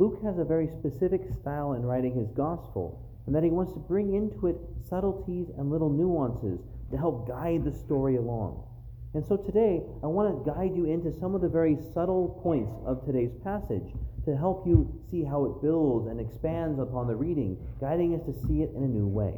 Luke has a very specific style in writing his gospel, and that he wants to bring into it subtleties and little nuances to help guide the story along. And so today, I want to guide you into some of the very subtle points of today's passage to help you see how it builds and expands upon the reading, guiding us to see it in a new way.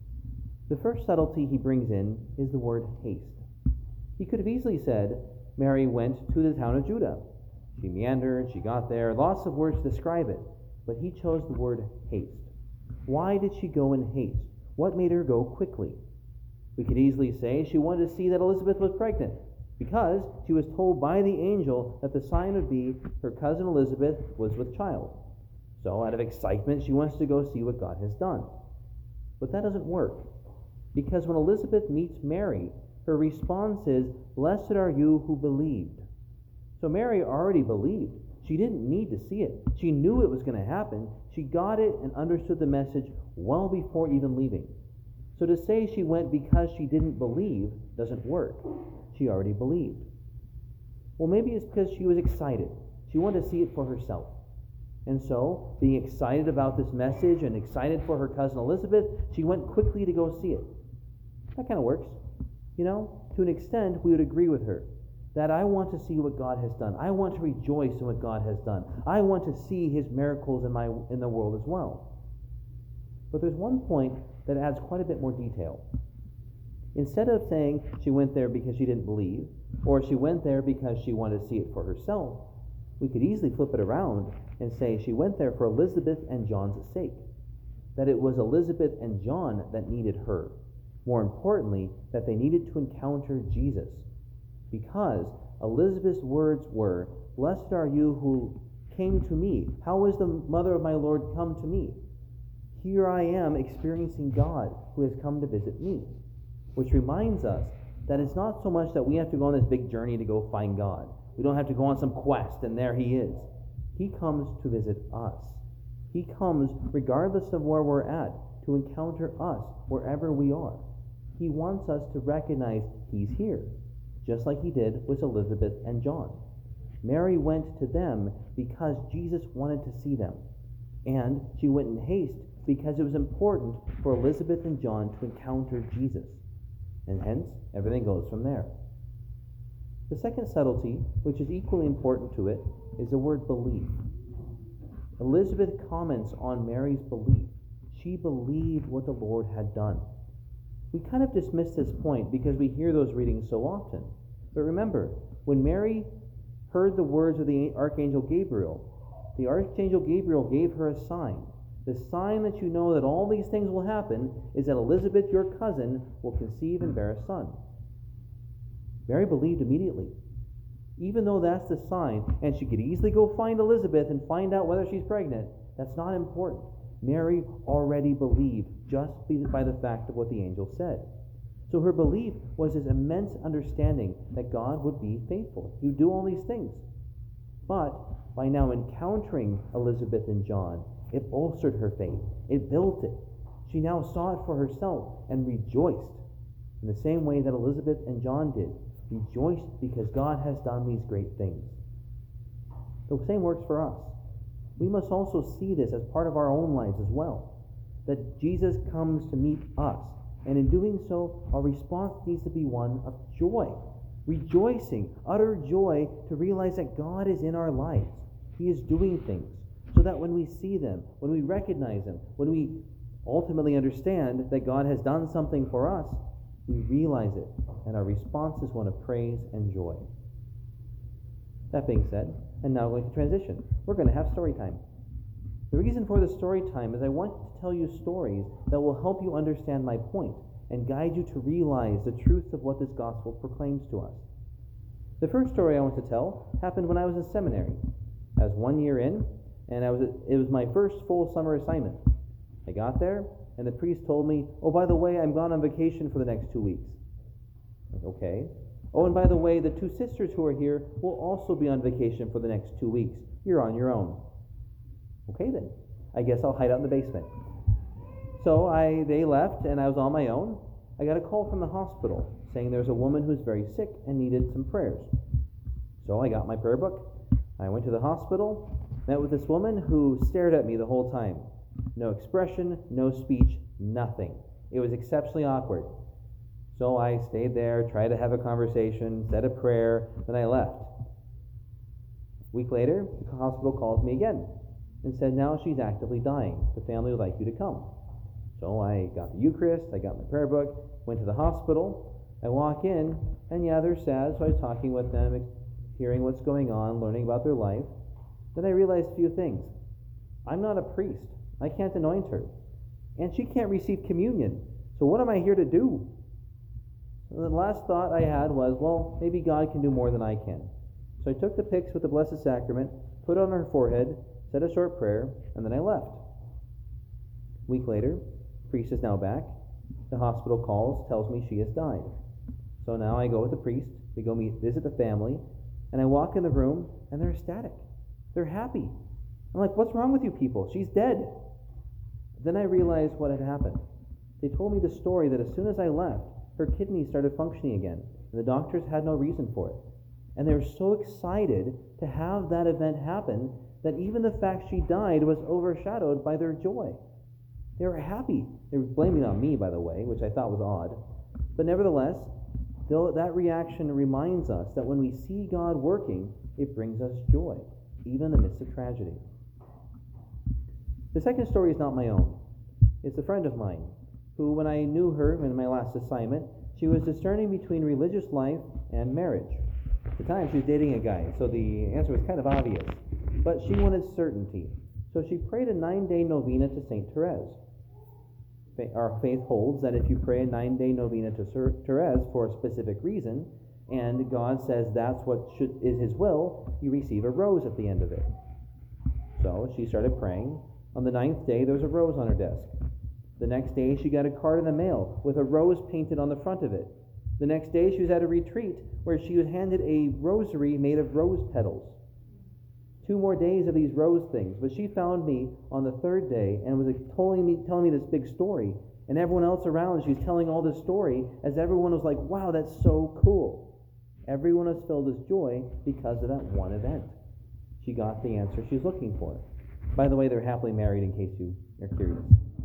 The first subtlety he brings in is the word haste. He could have easily said, Mary went to the town of Judah. She meandered, she got there, lots of words to describe it, but he chose the word haste. Why did she go in haste? What made her go quickly? We could easily say she wanted to see that Elizabeth was pregnant, because she was told by the angel that the sign would be her cousin Elizabeth was with child. So out of excitement, she wants to go see what God has done. But that doesn't work, because when Elizabeth meets Mary, her response is, "Blessed are you who believed." So Mary already believed. She didn't need to see it. She knew it was going to happen. She got it and understood the message well before even leaving. So to say she went because she didn't believe doesn't work. She already believed. Well, maybe it's because she was excited. She wanted to see it for herself. And so, being excited about this message and excited for her cousin Elizabeth, she went quickly to go see it. That kind of works. To an extent, we would agree with her. That I want to see what God has done. I want to rejoice in what God has done. I want to see his miracles in the world as well. But there's one point that adds quite a bit more detail. Instead of saying she went there because she didn't believe, or she went there because she wanted to see it for herself, we could easily flip it around and say she went there for Elizabeth and John's sake. That it was Elizabeth and John that needed her. More importantly, that they needed to encounter Jesus. Because Elizabeth's words were, "Blessed are you who came to me. How is the mother of my Lord come to me? Here I am experiencing God who has come to visit me." Which reminds us that it's not so much that we have to go on this big journey to go find God. We don't have to go on some quest and there he is. He comes to visit us. He comes regardless of where we're at to encounter us wherever we are. He wants us to recognize he's here, just like he did with Elizabeth and John. Mary went to them because Jesus wanted to see them. And she went in haste because it was important for Elizabeth and John to encounter Jesus. And hence, everything goes from there. The second subtlety, which is equally important to it, is the word belief. Elizabeth comments on Mary's belief. She believed what the Lord had done. We kind of dismiss this point because we hear those readings so often. But remember, when Mary heard the words of the Archangel Gabriel gave her a sign. The sign that you know that all these things will happen is that Elizabeth, your cousin, will conceive and bear a son. Mary believed immediately. Even though that's the sign, and she could easily go find Elizabeth and find out whether she's pregnant, that's not important. Mary already believed just by the fact of what the angel said. So her belief was this immense understanding that God would be faithful. He would do all these things. But by now encountering Elizabeth and John, it bolstered her faith. It built it. She now saw it for herself and rejoiced in the same way that Elizabeth and John did. Rejoiced because God has done these great things. The same works for us. We must also see this as part of our own lives as well. That Jesus comes to meet us. And in doing so, our response needs to be one of joy. Rejoicing, utter joy to realize that God is in our lives. He is doing things. So that when we see them, when we recognize them, when we ultimately understand that God has done something for us, we realize it. And our response is one of praise and joy. That being said, and now we're going to transition. We're going to have story time. The reason for the story time is I want to tell you stories that will help you understand my point and guide you to realize the truth of what this gospel proclaims to us. The first story I want to tell happened when I was in seminary. I was 1 year in, and it was my first full summer assignment. I got there, and the priest told me, "Oh, by the way, I'm gone on vacation for the next 2 weeks." I'm like, okay. "Oh, and by the way, the 2 sisters who are here will also be on vacation for the next 2 weeks. You're on your own." Okay then, I guess I'll hide out in the basement. So they left, and I was on my own. I got a call from the hospital saying there's a woman who's very sick and needed some prayers. So I got my prayer book. I went to the hospital. Met with this woman who stared at me the whole time. No expression, no speech, nothing. It was exceptionally awkward. So I stayed there, tried to have a conversation, said a prayer, then I left. A week later, the hospital calls me again and said, now she's actively dying. The family would like you to come. So I got the Eucharist, I got my prayer book, went to the hospital. I walk in, and yeah, they're sad, so I was talking with them, hearing what's going on, learning about their life. Then I realized a few things. I'm not a priest. I can't anoint her. And she can't receive communion. So what am I here to do? And the last thought I had was, well, maybe God can do more than I can. So I took the pyx with the Blessed Sacrament, put it on her forehead, said a short prayer, and then I left. A week later, the priest is now back. The hospital calls, tells me she has died. So now I go with the priest, we go visit the family, and I walk in the room, and they're ecstatic. They're happy. I'm like, what's wrong with you people? She's dead. Then I realized what had happened. They told me the story that as soon as I left, her kidneys started functioning again, and the doctors had no reason for it. And they were so excited to have that event happen that even the fact she died was overshadowed by their joy. They were happy. They were blaming it on me, by the way, which I thought was odd. But nevertheless, that reaction reminds us that when we see God working, it brings us joy, even in the midst of tragedy. The second story is not my own. It's a friend of mine, who, when I knew her in my last assignment, she was discerning between religious life and marriage. At the time, she was dating a guy, so the answer was kind of obvious. But she wanted certainty. So she prayed a 9-day novena to St. Therese. Our faith holds that if you pray a 9-day novena to Therese for a specific reason, and God says that's what is His will, you receive a rose at the end of it. So she started praying. On the 9th day, there was a rose on her desk. The next day, she got a card in the mail with a rose painted on the front of it. The next day, she was at a retreat where she was handed a rosary made of rose petals. 2 more days of these rose things. But she found me on the 3rd day and was telling me this big story. And everyone else around, she was telling all this story as everyone was like, wow, that's so cool. Everyone was filled with joy because of that one event. She got the answer she's looking for. By the way, they're happily married in case you are curious.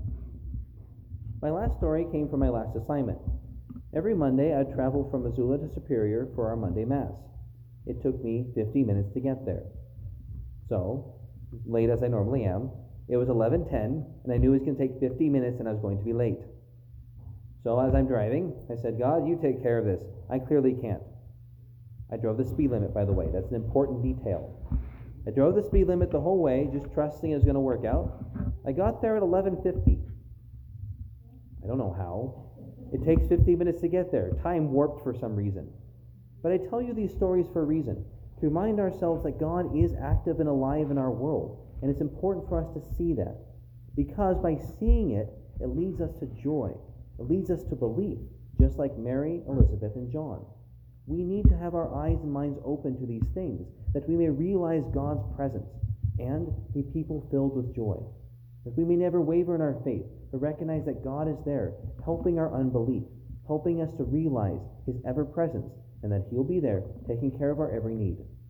My last story came from my last assignment. Every Monday, I'd travel from Missoula to Superior for our Monday Mass. It took me 50 minutes to get there. So, late as I normally am, it was 11:10, and I knew it was going to take 50 minutes and I was going to be late. So as I'm driving, I said, God, you take care of this. I clearly can't. I drove the speed limit, by the way. That's an important detail. I drove the speed limit the whole way, just trusting it was going to work out. I got there at 11:50. I don't know how. It takes 50 minutes to get there. Time warped for some reason. But I tell you these stories for a reason, to remind ourselves that God is active and alive in our world, and it's important for us to see that. Because by seeing it, it leads us to joy. It leads us to belief, just like Mary, Elizabeth, and John. We need to have our eyes and minds open to these things, that we may realize God's presence and be people filled with joy. That we may never waver in our faith, but recognize that God is there, helping our unbelief, helping us to realize His ever-presence, and that He'll be there, taking care of our every need.